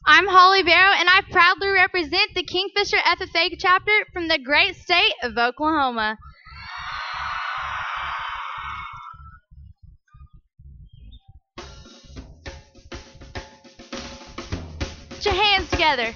I'm Holly Barrow, and I proudly represent the Kingfisher FFA chapter from the great state of Oklahoma. Put your hands together.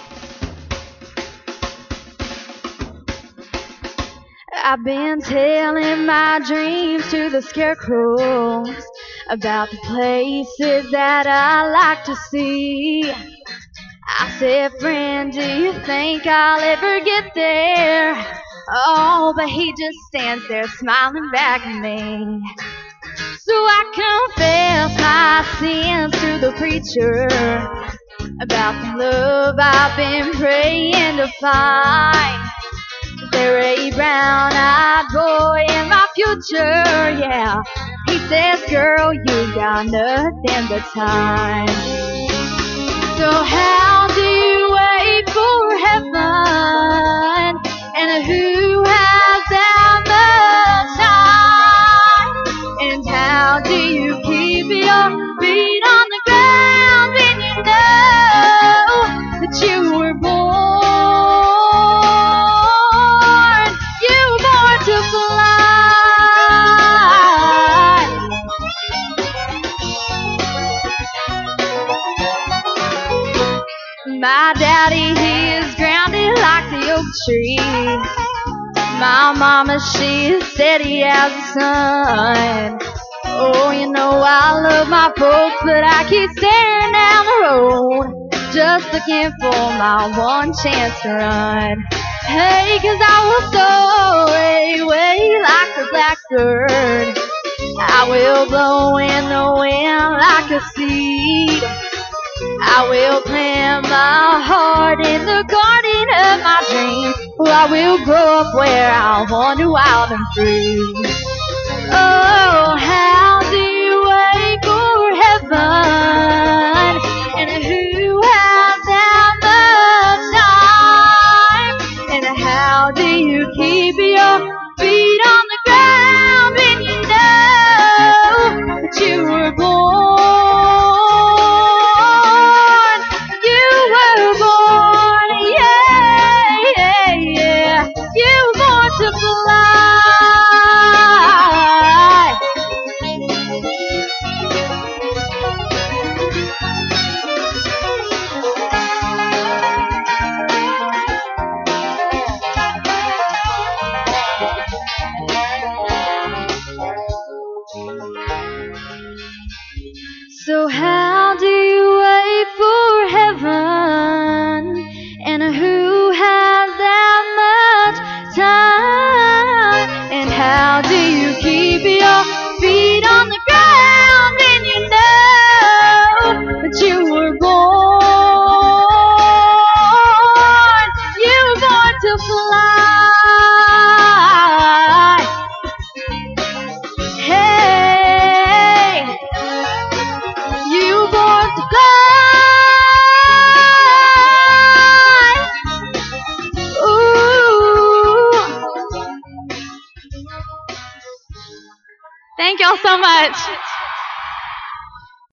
I've been telling my dreams to the scarecrows about the places that I like to see. I said, friend, do you think I'll ever get there? Oh, but he just stands there smiling back at me. So I confess my sins to the preacher about the love I've been praying to find. There a brown-eyed boy in my future, yeah. He says, girl, you got nothing but time. So how do you wait for heaven? And who has that much time? And how do you keep your feet on the ground when you know that you were born? My daddy, he is grounded like the oak tree. My mama, she is steady as the sun. Oh, you know I love my folks, but I keep staring down the road, just looking for my one chance to run. Hey, 'cause I will soar way like a blackbird. I will blow in the wind like a seed. I will plant my heart in the garden of my dreams. Well, I will grow up where I'll wander wild and free. Oh, how do you wait for heaven? And who has that much time? And how do you keep your feet on the ground when you know that you were born? To fly. So how do you wait for heaven? And who has that much time? And how do you keep your feet on the ground when you know that you were born? You were born to fly. Hey, you were born to fly. Thank y'all so much.